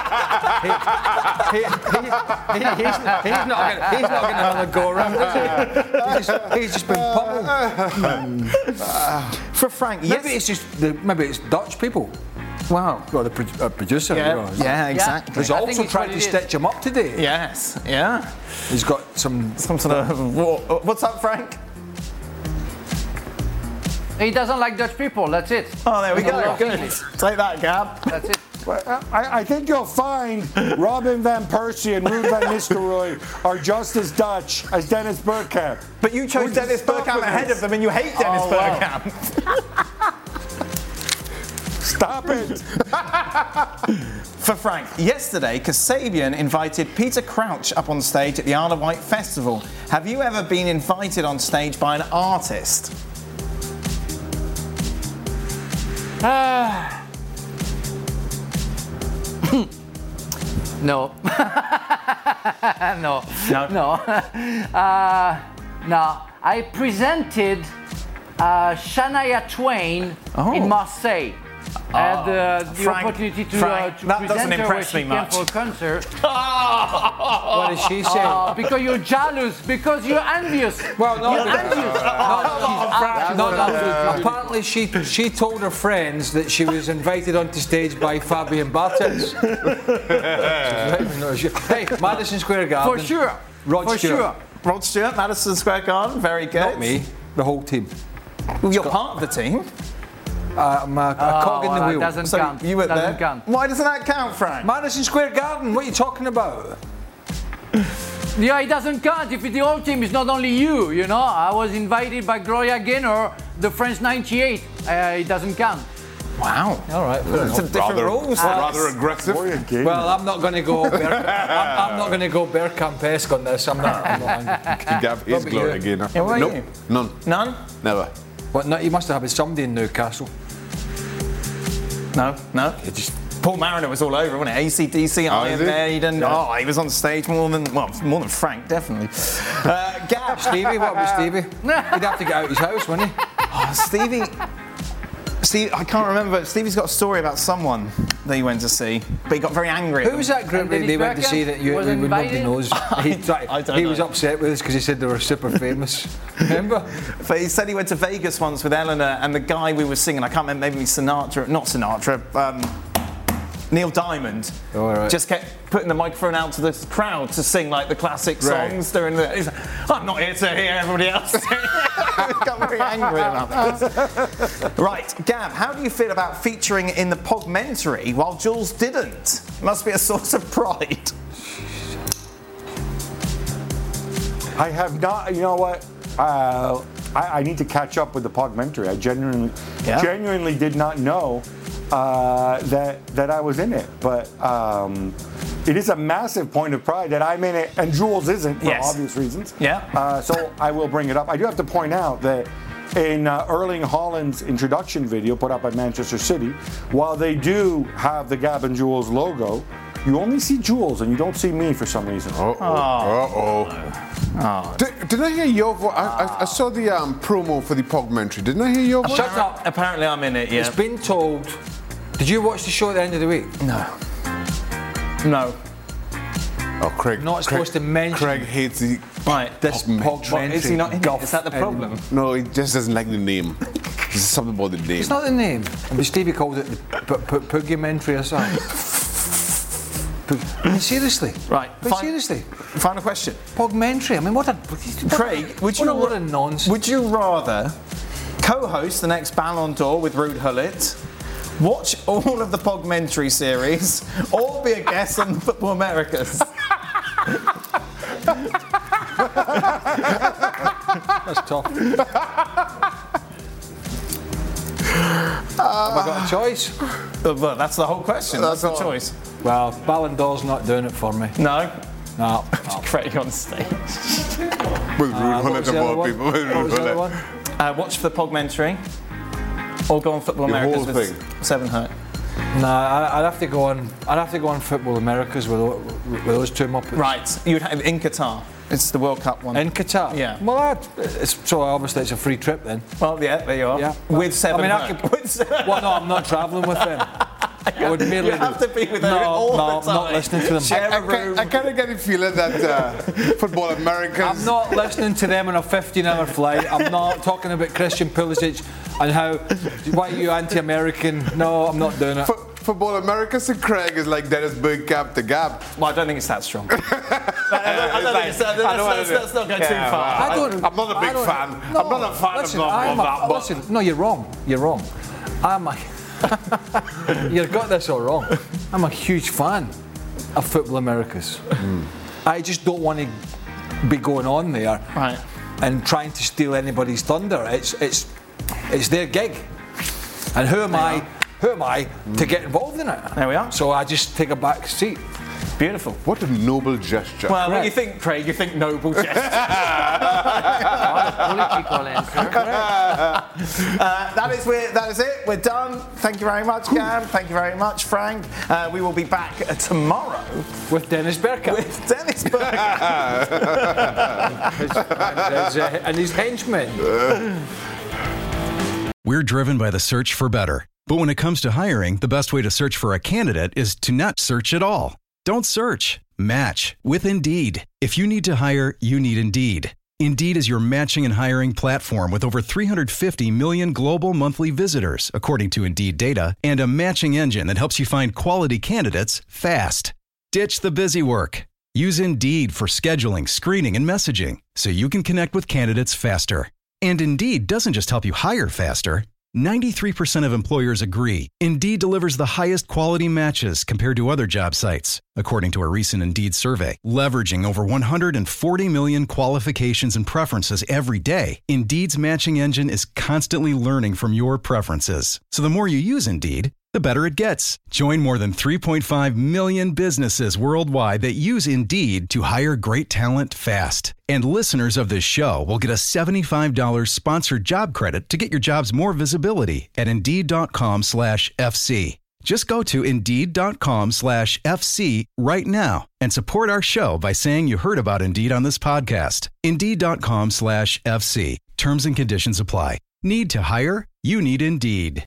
He's not getting another go around, is he? He's just been pummeled. For Frank, Maybe it's Dutch people. Wow. Well, the producer. Yeah, exactly. He's I think also it's tried what to it is. stitch him up today. Yes, yeah. He's got some Some sort of. What's up, Frank? He doesn't like Dutch people, that's it. Oh, there we Doesn't go. love Good. English. Take that, Gab. That's it. I think you'll find Robin van Persie and Ruud van Nistelrooy are just as Dutch as Dennis Bergkamp. But you chose We're Dennis just Bergkamp ahead this. of them, and you hate Dennis Oh, wow. Bergkamp. Stop it. For Frank, yesterday, Kasabian invited Peter Crouch up on stage at the Isle of Wight Festival. Have you ever been invited on stage by an artist? No. No. No. No. No. I presented Shania Twain in Marseille. I had the Frank, opportunity to that doesn't present her impress when she me came much. for a concert. What did she say? Because you're jealous, because you're envious. Well, no, You're envious. apparently she told her friends that she was invited onto stage by Fabian Barthez. Hey, Madison Square Garden. For sure. Rod For Stewart. sure. Rod Stewart, Madison Square Garden, very good. Not me, the whole team. Well, you're part of the team. I'm a cog in the that wheel. doesn't So count. you were Doesn't there. count. Why doesn't that count, Frank? Madison Square Garden, what are you talking about? Yeah, it doesn't count if the whole team is not only you, you know. I was invited by Gloria Gaynor, the French 98, it doesn't count. Wow. All right. Some different rules. Rather aggressive. Well, I'm not going to go. I'm not going to go Bergkamp-esque on this. I'm not. Gav is glory again. Yeah, what are nope. you? None. None? Never. What? No, you must have had somebody in Newcastle. No. Paul Mariner was all over, wasn't it? AC/DC, Iron Maiden. Oh, he was on stage more than Frank, definitely. Gav. Stevie, what about Stevie? He'd have to get out of his house, wouldn't he? Oh, Stevie, I can't remember. Stevie's got a story about someone that he went to see, but he got very angry. Who was that group that they went to see that nobody knows? He was upset with us because he said they were super famous. Remember? But he said he went to Vegas once with Eleanor, and the guy we were singing, I can't remember, maybe Neil Diamond, just kept putting the microphone out to the crowd to sing like the classic songs during the. He's like, I'm not here to hear everybody else sing. He got very angry about that. Right, Gav, how do you feel about featuring in the Pogmentary while Jules didn't? Must be a source of pride. I have not. You know what? I need to catch up with the Pogmentary. I genuinely did not know that I was in it, but it is a massive point of pride that I'm in it and Jules isn't for obvious reasons. Yeah. So I will bring it up. I do have to point out that in Erling Haaland's introduction video put up by Manchester City, while they do have the Gab and Jules logo, you only see Jules and you don't see me for some reason. Did I hear your voice? I saw the promo for the Pogmentary. Didn't I hear your voice? Shut up. Apparently I'm in it, yeah. It's been told. Did you watch the show at the end of the week? No. Oh, Craig. Not supposed to mention. Craig hates the this Pogmentary. Is he not in it? Is that the problem? No, he just doesn't like the name. There's something about the name. It's not the name. But Stevie called it the Pugmentary or something. I mean, seriously. Right. Seriously. Final question. Pogmentary. I mean, what a. Craig, would you what a nonsense. Would you rather co-host the next Ballon d'Or with Ruud Gullit, watch all of the Pogmentary series, or be a guest on the Football Americas? That's tough. Have I got a choice? Well, that's the whole question. That's the choice. Well, Ballon d'Or's not doing it for me. No. No. Craig on stage. With Ruud Gullit of all people. What was the other one? Watch the Pogmentary, or go on Football Americas whole with Seven Hurt. Nah, I'd have to go on. I'd have to go on Football Americas with those two Muppets. Right. You'd have in Qatar. It's the World Cup one. In Qatar? Yeah. Well, so obviously it's a free trip then. Well, yeah, there you are. Yeah. With Seven I Hurt. Well, no, I'm not travelling with them. I would merely. You have to be with them all the time. I'm not listening to them. I kind of get a feeling that Football Americas. I'm not listening to them on a 15-hour flight. I'm not talking about Christian Pulisic and why are you anti-American? No, I'm not doing it. Football Americas to Craig is like Dennis Bergkamp to Gab. Well, I don't think it's that strong. Let's not go too far. I'm not a big fan. No, I'm not a fan of that. Listen, no, you're wrong. You're wrong. You've got this all wrong. I'm a huge fan of Football Americas. I just don't want to be going on there and trying to steal anybody's thunder. It's their gig, and who am I to get involved in it? There we are. So I just take a back seat. Beautiful. What a noble gesture. Well, when you think, Craig, you think noble gesture. Political answer. That is it. We're done. Thank you very much, Gab. Thank you very much, Frank. We will be back tomorrow with Dennis Bergkamp. And his henchmen. We're driven by the search for better. But when it comes to hiring, the best way to search for a candidate is to not search at all. Don't search. Match with Indeed. If you need to hire, you need Indeed. Indeed is your matching and hiring platform with over 350 million global monthly visitors, according to Indeed data, and a matching engine that helps you find quality candidates fast. Ditch the busy work. Use Indeed for scheduling, screening, and messaging so you can connect with candidates faster. And Indeed doesn't just help you hire faster, 93% of employers agree Indeed delivers the highest quality matches compared to other job sites, according to a recent Indeed survey. Leveraging over 140 million qualifications and preferences every day, Indeed's matching engine is constantly learning from your preferences. So the more you use Indeed, the better it gets. Join more than 3.5 million businesses worldwide that use Indeed to hire great talent fast. And listeners of this show will get a $75 sponsored job credit to get your jobs more visibility at Indeed.com/FC. Just go to Indeed.com/FC right now and support our show by saying you heard about Indeed on this podcast. Indeed.com/FC. Terms and conditions apply. Need to hire? You need Indeed.